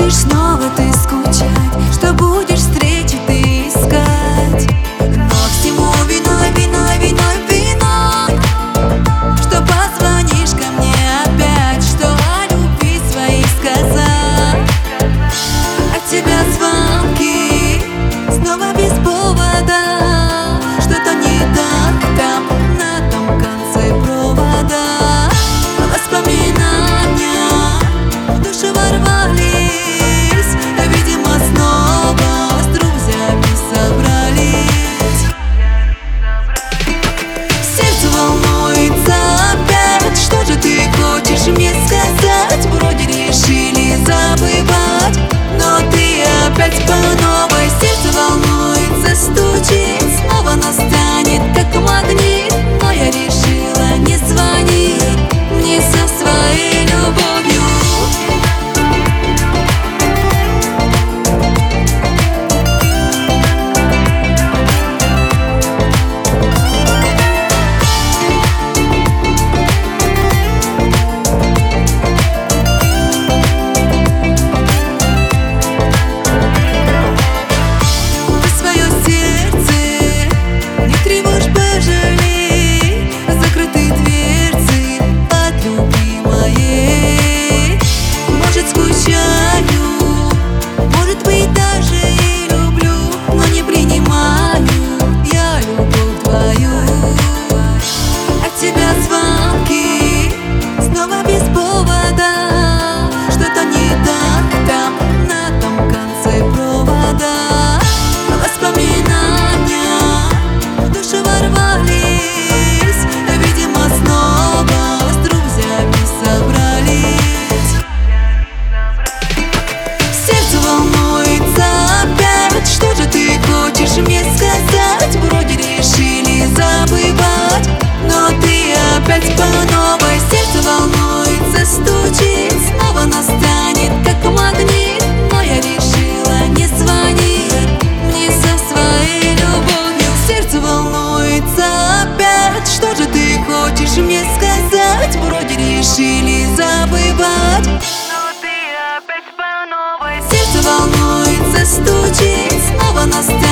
будешь снова ты скучать, что будешь встречи ты искать. Но всему виной, виной, виной, виной, что позвонишь ко мне опять, что о любви своей сказать. От тебя звонки снова без повода, что-то не так там, на том конце провода. Воспоминания в душу ворвались, видимо, снова с друзьями собрались. Сердце волнуется опять, что же ты хочешь мне сказать? Вроде решили забывать, но ты опять по новой. Сердце волнуется, стучит, снова настанет как магнит, но я решила не звонить мне со своей любовью. Может быть, даже и люблю, но не принимаю я любовь твою. От тебя звонки снова без повода, что-то не так там, на том конце провода. Воспоминания в душу ворвались, видимо, снова с друзьями собрались. Сердце волнуется опять, что же ты хочешь мне сказать? Вроде решили забывать, но ты опять по новой. Сердце волнуется, стучит, снова настанет как магнит, но я решила не звонить мне со своей любовью. Сердце волнуется опять, что же ты хочешь мне сказать? Вроде решили забывать, но ты опять по новой. сердце волнуется, стучит, снова настанет